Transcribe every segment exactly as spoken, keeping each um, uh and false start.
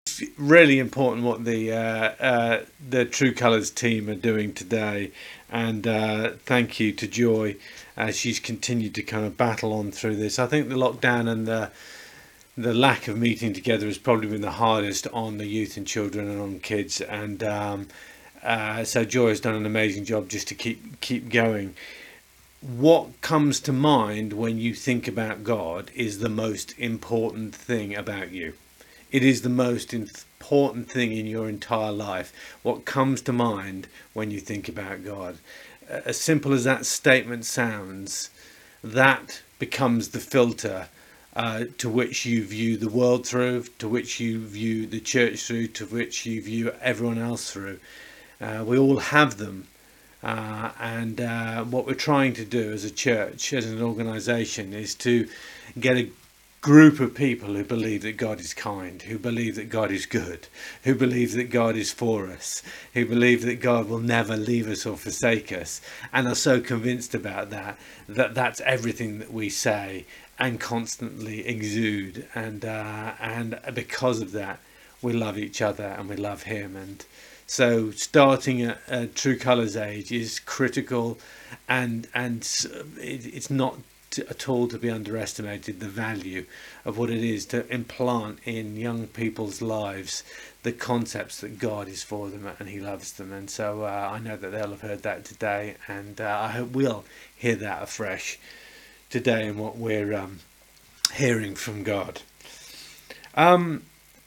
Really important what the uh, uh, the True Colours team are doing today, and uh, thank you to Joy as she's continued to kind of battle on through this. I think the lockdown and the the lack of meeting together has probably been the hardest on the youth and children and on kids, and um, uh, so Joy has done an amazing job just to keep keep going. What comes to mind when you think about God is the most important thing about you. It is the most important thing in your entire life. What comes to mind when you think about God? As simple as that statement sounds, that becomes the filter uh, to which you view the world through, to which you view the church through, to which you view everyone else through. Uh, we all have them. Uh, and uh, what we're trying to do as a church, as an organisation, is to get a group of people who believe that God is kind, who believe that God is good, who believe that God is for us, who believe that God will never leave us or forsake us, and are so convinced about that that that's everything that we say and constantly exude. And uh, and because of that, we love each other and we love Him. And so starting a, a True Colours age is critical, and and it, it's not to, at all to be underestimated, the value of what it is to implant in young people's lives the concepts that God is for them and He loves them. And so uh, I know that they'll have heard that today, and uh, I hope we'll hear that afresh today in what we're um, hearing from God. Um,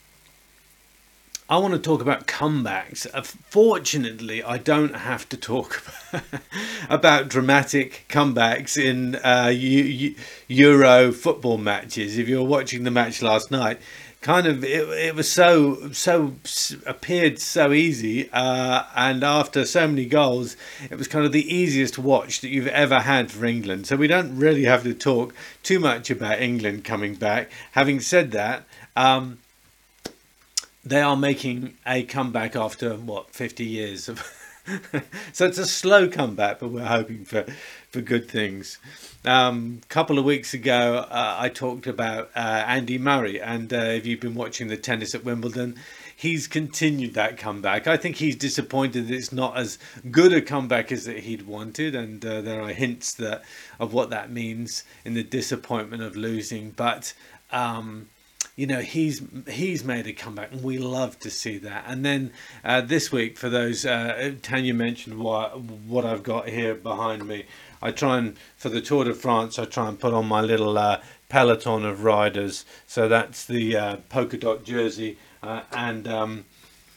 I want to talk about comebacks. Uh, fortunately, I don't have to talk about dramatic comebacks in uh, U- Euro football matches. If you were watching the match last night, kind of it, it was so so appeared so easy, uh, and after so many goals, it was kind of the easiest watch that you've ever had for England. So we don't really have to talk too much about England coming back. Having said that, um, they are making a comeback after what fifty years of so it's a slow comeback, but we're hoping for for good things. Um a couple of weeks ago uh, I talked about uh, Andy Murray, and uh, if you've been watching the tennis at Wimbledon, he's continued that comeback. I think he's disappointed that it's not as good a comeback as that he'd wanted, and uh, there are hints that of what that means in the disappointment of losing, but um you know, he's he's made a comeback, and we love to see that. And then uh, this week, for those, uh, Tanya mentioned what what I've got here behind me. I try and, for the Tour de France, I try and put on my little uh, peloton of riders. So that's the uh, polka dot jersey, uh, and um,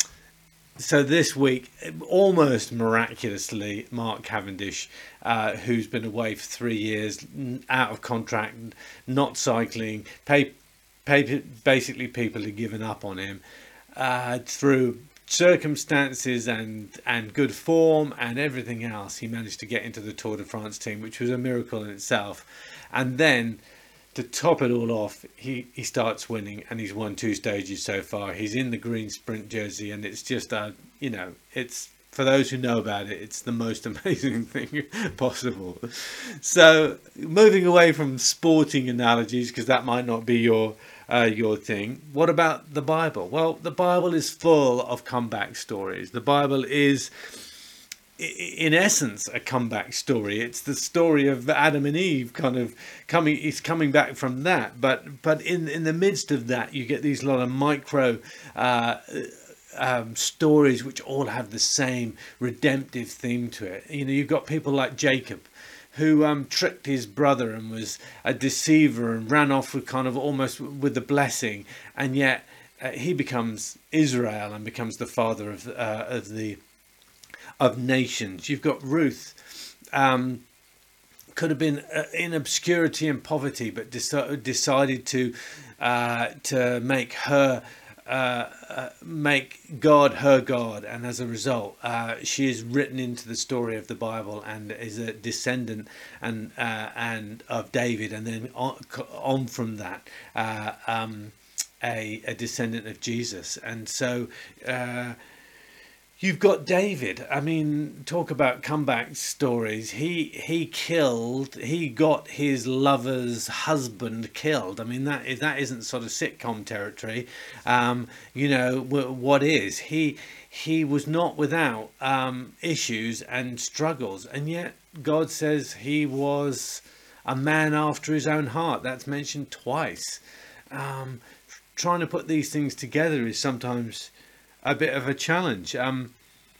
so this week, almost miraculously, Mark Cavendish, uh, who's been away for three years, out of contract, not cycling, pay. Basically, people had given up on him uh, through circumstances and and good form and everything else. He managed to get into the Tour de France team, which was a miracle in itself. And then, to top it all off, he, he starts winning, and he's won two stages so far. He's in the green sprint jersey, and it's just, uh, you know, it's, for those who know about it, it's the most amazing thing possible. So, moving away from sporting analogies, because that might not be your uh, your thing. What about the Bible? Well, the Bible is full of comeback stories. The Bible is, in essence, a comeback story. It's the story of Adam and Eve, kind of coming. He's coming back from that, but but in in the midst of that, you get these lot of micro Uh, Um, stories which all have the same redemptive theme to it. You know, you've got people like Jacob, who um, tricked his brother and was a deceiver and ran off with kind of almost with the blessing, and yet uh, he becomes Israel and becomes the father of uh, of the of nations. You've got Ruth, um, could have been uh, in obscurity and poverty, but deci- decided to uh, to make her. Uh, uh, make God her God, and as a result, uh, she is written into the story of the Bible and is a descendant and uh, and of David, and then on, on from that, uh, um, a, a descendant of Jesus. And so, uh, You've got David. I mean, talk about comeback stories. He he killed. He got his lover's husband killed. I mean, that is that isn't sort of sitcom territory. Um, you know wh- what is he? He was not without um, issues and struggles, and yet God says he was a man after his own heart. That's mentioned twice. Um, Trying to put these things together is sometimes a bit of a challenge. Um,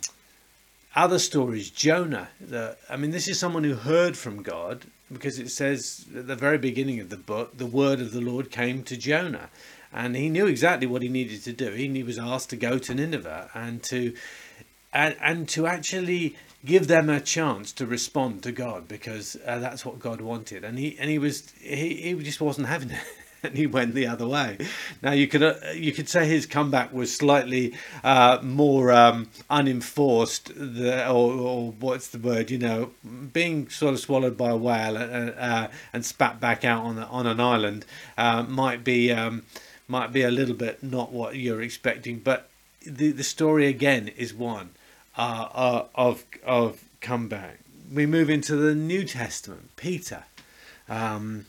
other stories, Jonah. The, I mean, this is someone who heard from God, because it says at the very beginning of the book, the word of the Lord came to Jonah, and he knew exactly what he needed to do. He, he was asked to go to Nineveh and to and and to actually give them a chance to respond to God, because uh, that's what God wanted. And he and he was he, he just wasn't having it. And he went the other way. Now you could uh, you could say his comeback was slightly uh, more um, unenforced, the, or, or what's the word? You know, being sort of swallowed by a whale and, uh, and spat back out on on an island uh, might be um, might be a little bit not what you're expecting. But the the story again is one uh, uh, of of comeback. We move into the New Testament. Peter. Um,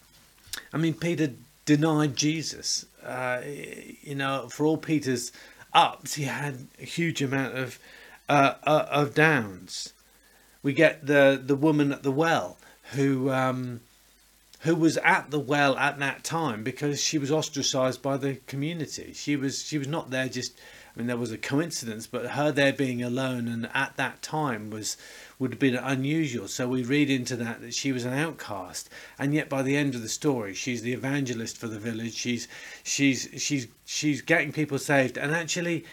I mean, Peter denied Jesus. Uh, you know, for all Peter's ups, he had a huge amount of uh, uh, of downs. We get the the woman at the well who um, who was at the well at that time because she was ostracized by the community. She was she was not there just. I mean, there was a coincidence, but her there being alone and at that time was would have been unusual. So we read into that that she was an outcast, and yet by the end of the story, she's the evangelist for the village. She's she's she's she's getting people saved, and actually,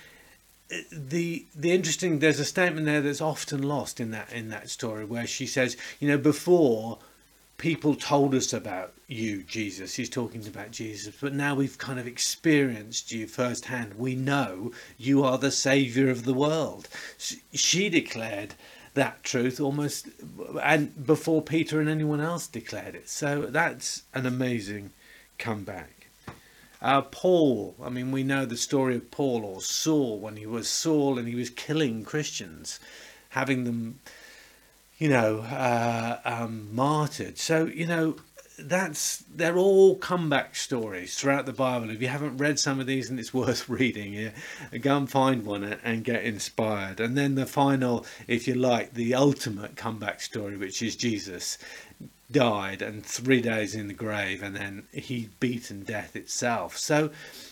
the the interesting there's a statement there that's often lost in that in that story where she says, you know, before people told us about you, Jesus. He's talking about Jesus, but now we've kind of experienced you firsthand. We know you are the savior of the world. She declared that truth almost, and before Peter and anyone else declared it. So that's an amazing comeback. Uh, Paul, I mean, we know the story of Paul, or Saul, when he was Saul and he was killing Christians, having them, you know, uh, um, martyred. So, you know, that's they're all comeback stories throughout the Bible. If you haven't read some of these, and it's worth reading, yeah, go and find one and get inspired. And then the final, if you like, the ultimate comeback story, which is Jesus died and three days in the grave, and then he beaten death itself. So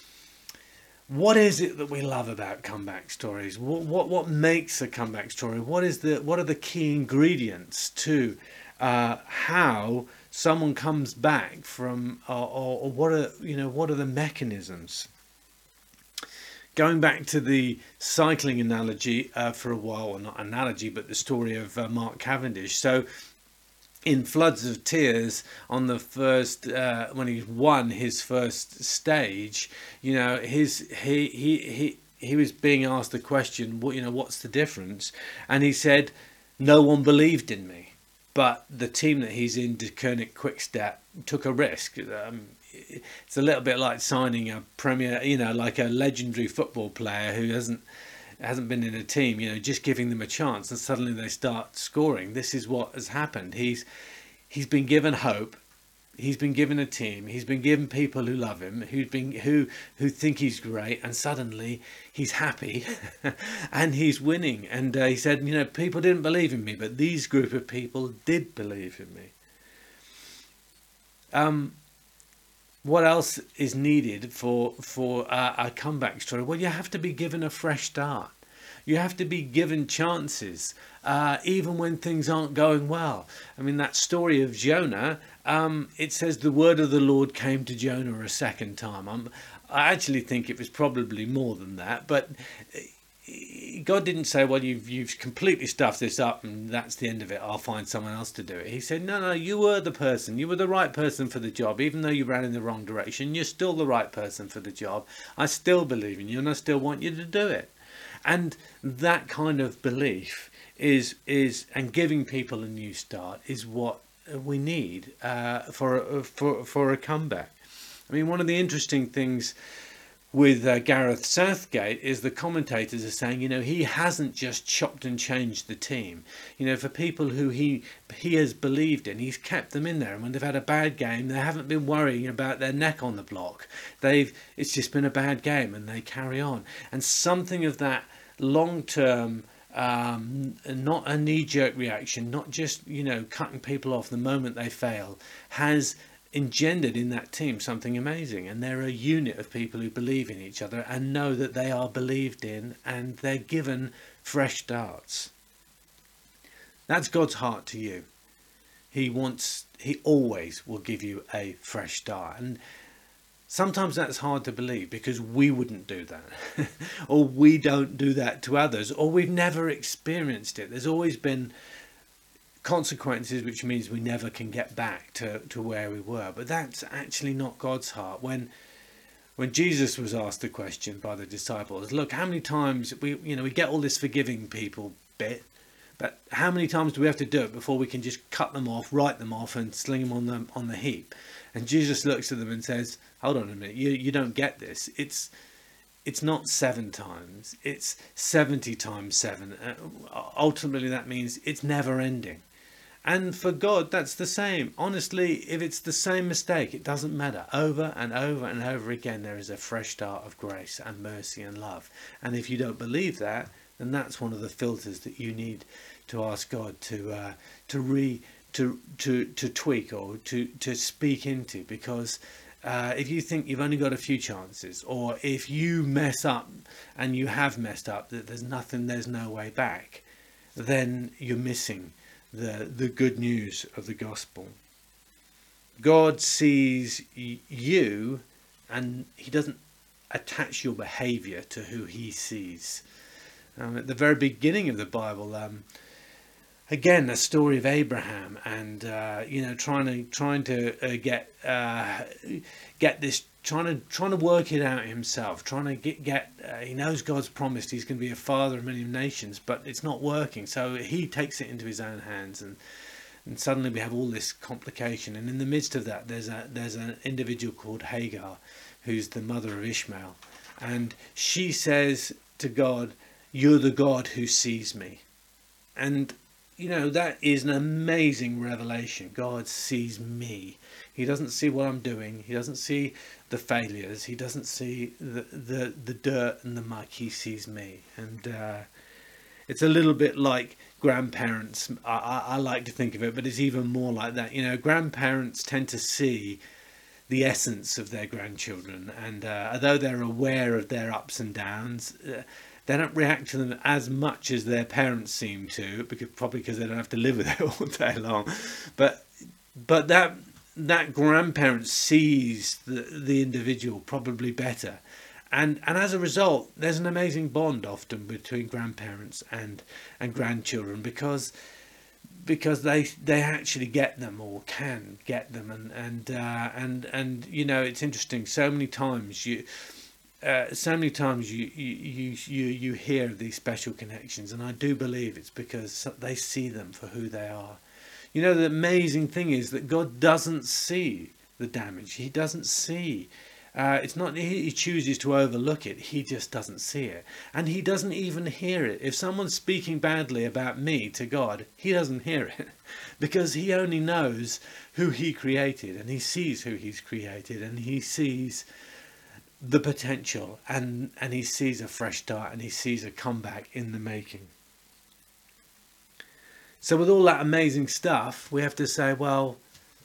what is it that we love about comeback stories? What what what makes a comeback story? What is the what are the key ingredients to uh, how someone comes back from, or, or, or what are you know what are the mechanisms? Going back to the cycling analogy uh, for a while, or not analogy, but the story of uh, Mark Cavendish. So, in Floods of Tears, on the first uh, when he won his first stage, you know, his he he he he was being asked the question, what you know, what's the difference? And he said, no one believed in me, but the team that he's in, De Koenig Quickstep, took a risk. Um, it's a little bit like signing a premier, you know, like a legendary football player who hasn't. hasn't been in a team, you know, just giving them a chance, and suddenly they start scoring. This is what has happened. He's he's been given hope. He's been given a team. He's been given people who love him, who've been who who think he's great, and suddenly he's happy, and he's winning. And uh, he said, you know, people didn't believe in me, but these group of people did believe in me. Um. What else is needed for for uh, a comeback story? Well, you have to be given a fresh start. You have to be given chances, uh, even when things aren't going well. I mean, that story of Jonah, um, it says the word of the Lord came to Jonah a second time. I'm, I actually think it was probably more than that, but God didn't say, well, you've you've completely stuffed this up and that's the end of it, I'll find someone else to do it. He said, no, no, you were the person. You were the right person for the job. Even though you ran in the wrong direction, you're still the right person for the job. I still believe in you and I still want you to do it. And that kind of belief is, is and giving people a new start is what we need uh, for, for, for a comeback. I mean, one of the interesting things with uh, Gareth Southgate is the commentators are saying, you know, he hasn't just chopped and changed the team. You know, for people who he he has believed in, he's kept them in there. And when they've had a bad game, they haven't been worrying about their neck on the block. They've it's just been a bad game, and they carry on. And something of that long-term, um, not a knee-jerk reaction, not just, you know, cutting people off the moment they fail, has engendered in that team something amazing. And they're a unit of people who believe in each other and know that they are believed in, and they're given fresh starts. That's God's heart to you. He wants, he always will give you a fresh start. And sometimes that's hard to believe because we wouldn't do that or we don't do that to others, or we've never experienced it. There's always been consequences, which means we never can get back to, to where we were. But that's actually not God's heart. When when Jesus was asked the question by the disciples, look, how many times we you know we get all this forgiving people bit, but how many times do we have to do it before we can just cut them off, write them off, and sling them on them on the heap? And Jesus looks at them and says, hold on a minute, you you don't get this. It's It's not seven times, it's seventy times seven. Uh, ultimately, that means it's never ending. And for God, that's the same. Honestly, if it's the same mistake, it doesn't matter. Over and over and over again, there is a fresh start of grace and mercy and love. And if you don't believe that, then that's one of the filters that you need to ask God to uh, to re to to to tweak or to to speak into, because Uh, if you think you've only got a few chances, or if you mess up and you have messed up, that there's nothing, there's no way back, then you're missing the the good news of the gospel. God sees y- you, and he doesn't attach your behavior to who he sees. Um, at the very beginning of the Bible, um, again, a story of Abraham, and uh, you know, trying to trying to uh, get uh, get this, trying to trying to work it out himself, trying to get get. Uh, he knows God's promised he's going to be a father of many nations, but it's not working. So he takes it into his own hands, and and suddenly we have all this complication. And in the midst of that, there's a there's an individual called Hagar, who's the mother of Ishmael, and she says to God, "You're the God who sees me," and you know, that is an amazing revelation. God sees me. He doesn't see what I'm doing. He doesn't see the failures. He doesn't see the the, the dirt and the muck. He sees me. And uh, it's a little bit like grandparents. I, I, I like to think of it, but it's even more like that. You know, grandparents tend to see the essence of their grandchildren. And uh, although they're aware of their ups and downs, uh, they don't react to them as much as their parents seem to, because probably because they don't have to live with it all day long. But but that that grandparent sees the the individual probably better, and and as a result, there's an amazing bond often between grandparents and and grandchildren, because because they they actually get them, or can get them, and and uh, and and you know, it's interesting. So many times you. Uh, so many times you, you you you hear of these special connections, and I do believe it's because they see them for who they are. You know, the amazing thing is that God doesn't see the damage. He doesn't see. Uh, it's not he chooses to overlook it. He just doesn't see it, and he doesn't even hear it. If someone's speaking badly about me to God, he doesn't hear it, because he only knows who he created, and he sees who he's created, and he sees the potential, and and he sees a fresh start, and he sees a comeback in the making. So with all that amazing stuff, we have to say, well,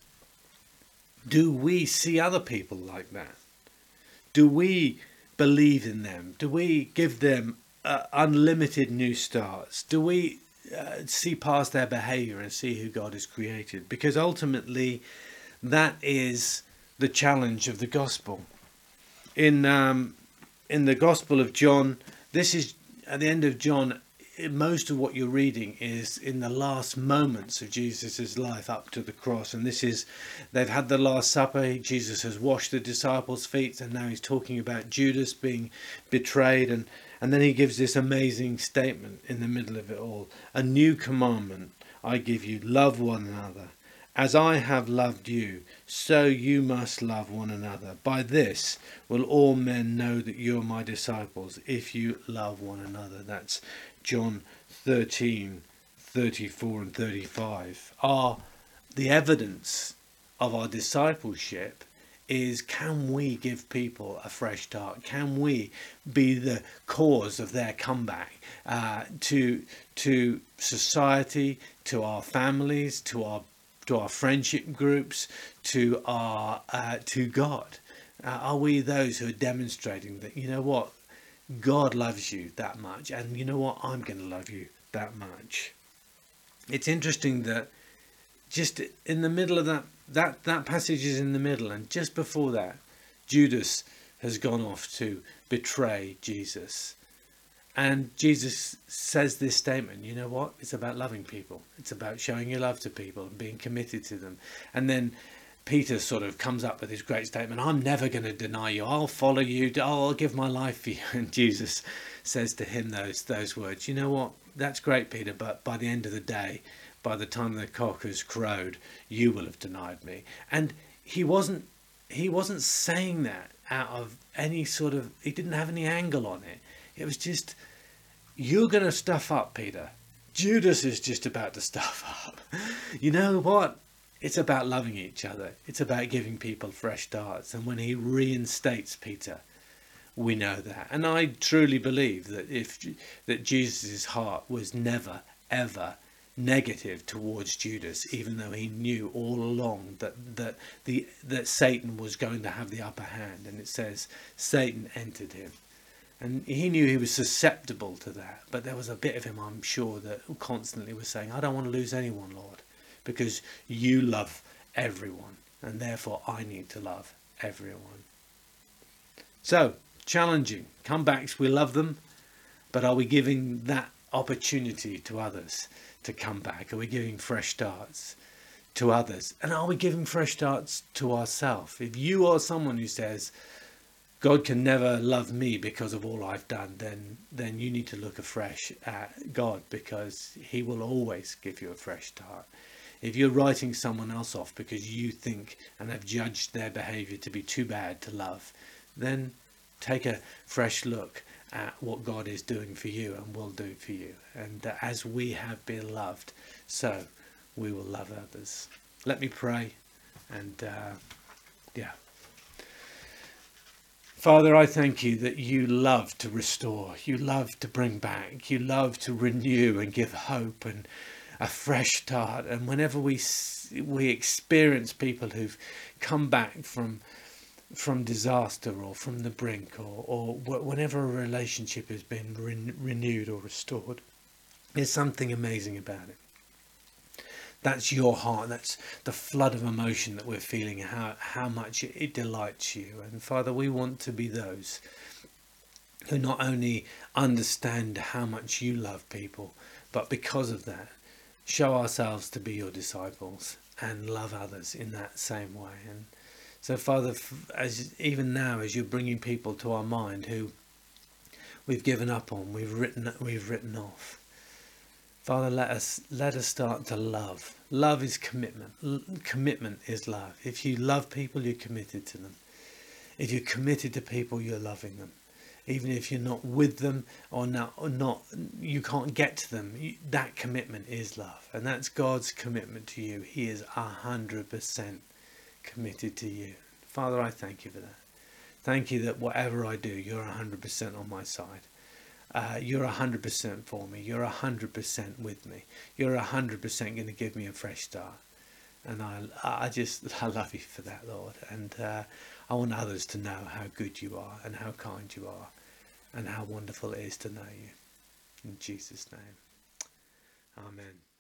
do we see other people like that? Do we believe in them? Do we give them uh, unlimited new starts? Do we uh, see past their behavior and see who God has created? Because ultimately that is the challenge of the gospel. In um, in the Gospel of John, this is at the end of John, most of what you're reading is in the last moments of Jesus's life up to the cross. And this is, they've had the Last Supper. Jesus has washed the disciples' feet, and now he's talking about Judas being betrayed. And, and then he gives this amazing statement in the middle of it all. A new commandment I give you, love one another. As I have loved you, so you must love one another. By this will all men know that you are my disciples, if you love one another. That's John thirteen, thirty-four and thirty-five. Are the evidence of our discipleship is, can we give people a fresh start? Can we be the cause of their comeback uh, to to society, to our families, to our to our friendship groups, to our uh, to God? Uh, are we those who are demonstrating that, you know what, God loves you that much, and you know what, I'm going to love you that much? It's interesting that just in the middle of that, that that passage is in the middle, and just before that, Judas has gone off to betray Jesus. And Jesus says this statement, you know what? It's about loving people. It's about showing your love to people and being committed to them. And then Peter sort of comes up with his great statement, I'm never going to deny you. I'll follow you. I'll give my life for you. And Jesus says to him those, those words, you know what? That's great, Peter, but by the end of the day, by the time the cock has crowed, you will have denied me. And he wasn't, he wasn't saying that out of any sort of, he didn't have any angle on it. It was just, you're going to stuff up, Peter. Judas is just about to stuff up. You know what? It's about loving each other. It's about giving people fresh starts. And when he reinstates Peter, we know that. And I truly believe that if that Jesus' heart was never, ever negative towards Judas, even though he knew all along that that the that Satan was going to have the upper hand. And it says Satan entered him. And he knew he was susceptible to that. But there was a bit of him, I'm sure, that constantly was saying, I don't want to lose anyone, Lord, because you love everyone. And therefore, I need to love everyone. So, challenging. Comebacks, we love them. But are we giving that opportunity to others to come back? Are we giving fresh starts to others? And are we giving fresh starts to ourselves? If you are someone who says, God can never love me because of all I've done, then then you need to look afresh at God, because he will always give you a fresh start. If you're writing someone else off because you think and have judged their behaviour to be too bad to love, then take a fresh look at what God is doing for you and will do for you. And uh, as we have been loved, so we will love others. Let me pray. And uh, yeah. Father, I thank you that you love to restore, you love to bring back, you love to renew and give hope and a fresh start. And whenever we we experience people who've come back from from disaster or from the brink, or, or whenever a relationship has been re- renewed or restored, there's something amazing about it. That's your heart. That's the flood of emotion that we're feeling, how, how much it, it delights you. And Father, we want to be those who not only understand how much you love people, but because of that, show ourselves to be your disciples and love others in that same way. And so, Father, as even now, as you're bringing people to our mind who we've given up on, we've written, we've written off, Father, let us let us start to love. Love is commitment. L- commitment is love. If you love people, you're committed to them. If you're committed to people, you're loving them. Even if you're not with them or not, or not you can't get to them, you, that commitment is love. And that's God's commitment to you. He is a hundred percent committed to you. Father, I thank you for that. Thank you that whatever I do, you're a hundred percent on my side. Uh, you're a hundred percent for me. You're a hundred percent with me. You're a hundred percent going to give me a fresh start. And I, I just, I love you for that, Lord. And uh, I want others to know how good you are and how kind you are and how wonderful it is to know you. In Jesus' name. Amen.